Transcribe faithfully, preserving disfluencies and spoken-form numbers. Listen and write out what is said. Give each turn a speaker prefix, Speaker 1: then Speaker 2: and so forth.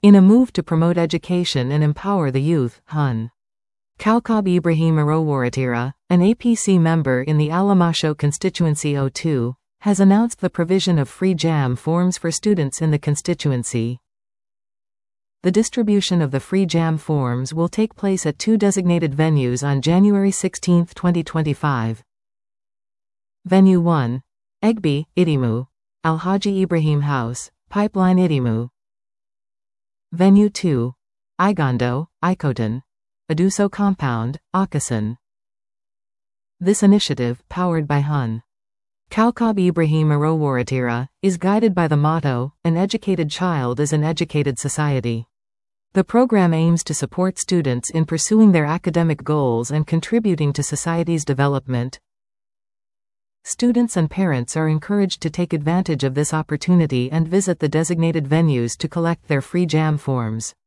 Speaker 1: In a move to promote education and empower the youth, Hun Kaukab Ibrahim Arowaratira, an A P C member in the Alamasho constituency oh two, has announced the provision of free jam forms for students in the constituency. The distribution of the free jam forms will take place at two designated venues on January sixteenth twenty twenty-five. Venue one. Egbe, Idimu. Alhaji Ibrahim House, Pipeline Idimu. Venue two. Igondo, Ikoton. Aduso Compound, Akasan. This initiative, powered by Hun Kaukab Ibrahim Arowaratira, is guided by the motto, "An educated child is an educated society." The program aims to support students in pursuing their academic goals and contributing to society's development. Students and parents are encouraged to take advantage of this opportunity and visit the designated venues to collect their free jam forms.